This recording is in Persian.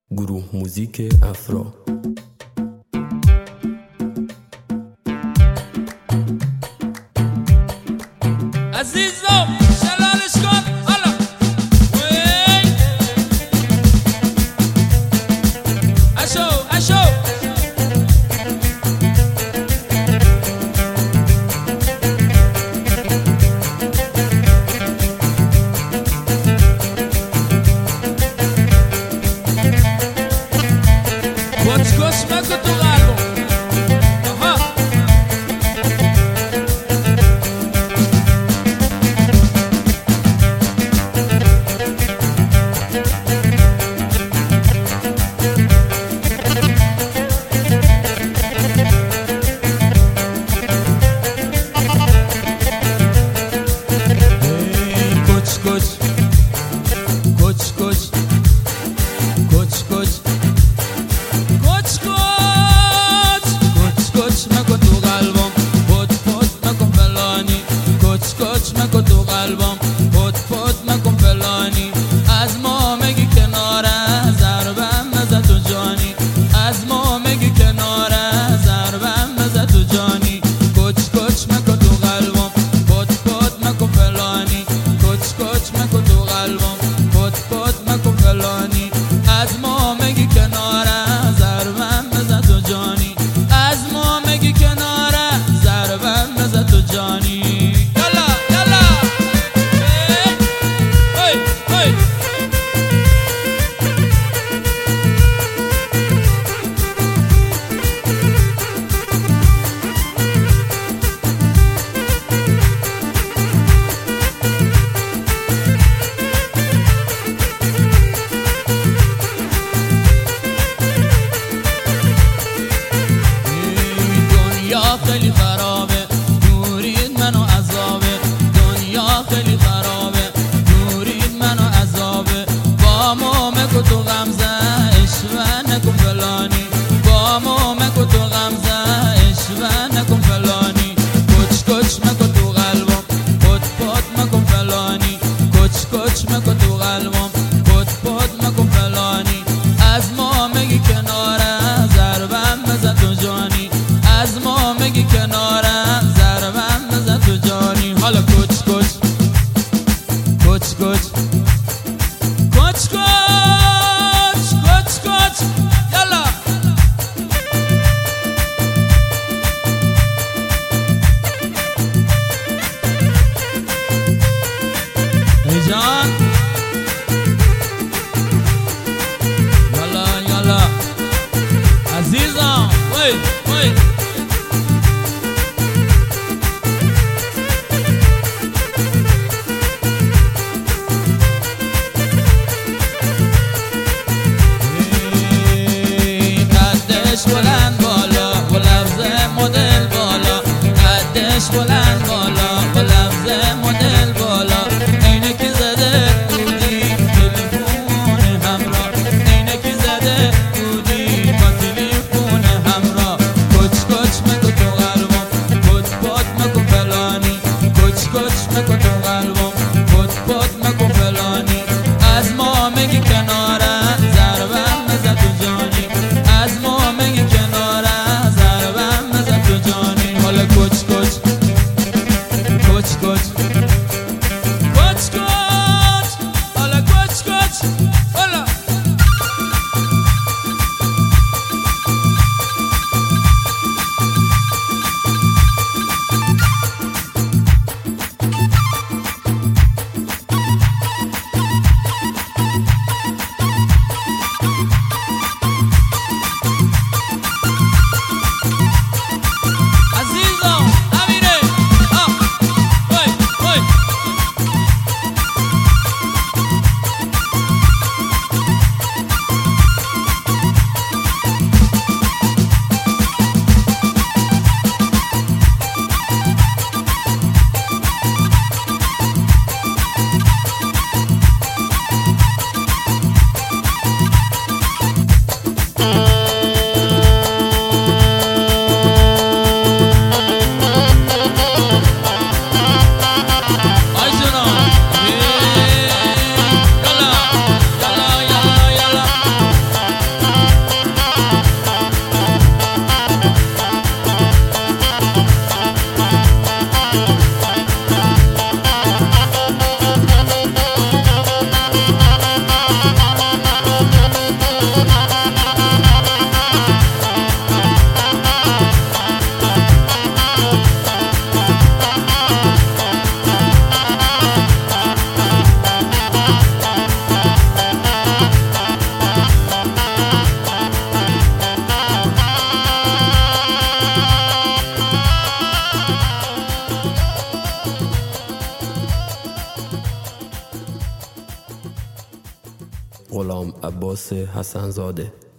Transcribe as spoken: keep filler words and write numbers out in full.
گروه موزیک افرا. عزیزم شلالش کن حالا وی اشو اشو کچ کچ مکو تو قلبم آها کچ مکو تو قلبم پت پت مکن فلانی از ما میگی کناره ضربم بزن تو جانی از ما میگی کناره ضربم بزن تو جانی کچ کچ مکو تو قلبم پت پت مکن فلانی کچ کچ مکو تو قلبم پت پت مکن فلانی از ما میگی کناره ضربم بزن تو جانی از ما میگی کناره ضربم بزن تو جانی خیلی خرابه نورید منو عذابه دنیا خیلی خرابه نورید منو عذابه با ما مکو تو غمزه اشوه نکن فلانی با ما مکو تو غمزه اشوه نکن فلانی کچ کچ مکو تو قلبم پت پت مکن فلانی کچ کچ مکو تو قلبم پت پت مکن فلانی از ما میگی کناره ضربم بزن تو جانی از ما میگی کناره ضربم بزن تو جانی حالا کچ کچ کچ کچ کچ کچ کچ کچ یالا ای جان یالا یالا عزیزم وی وی بلند بالا و لفظ مدل بالا قدش بلند بالا و لفظ مدل بالا عینکی زده بودی تلفون همراه عینکی زده بودی با تلفون همراه کچ کچ مکو تو قلبم پت پت مکو فلانی کچ کچ مکو تو قلبم پت پت مکو فلانی از ما میگی کناره ضربم بزن تو جانی از ما میگی کناره غلام عباس حسن زاده.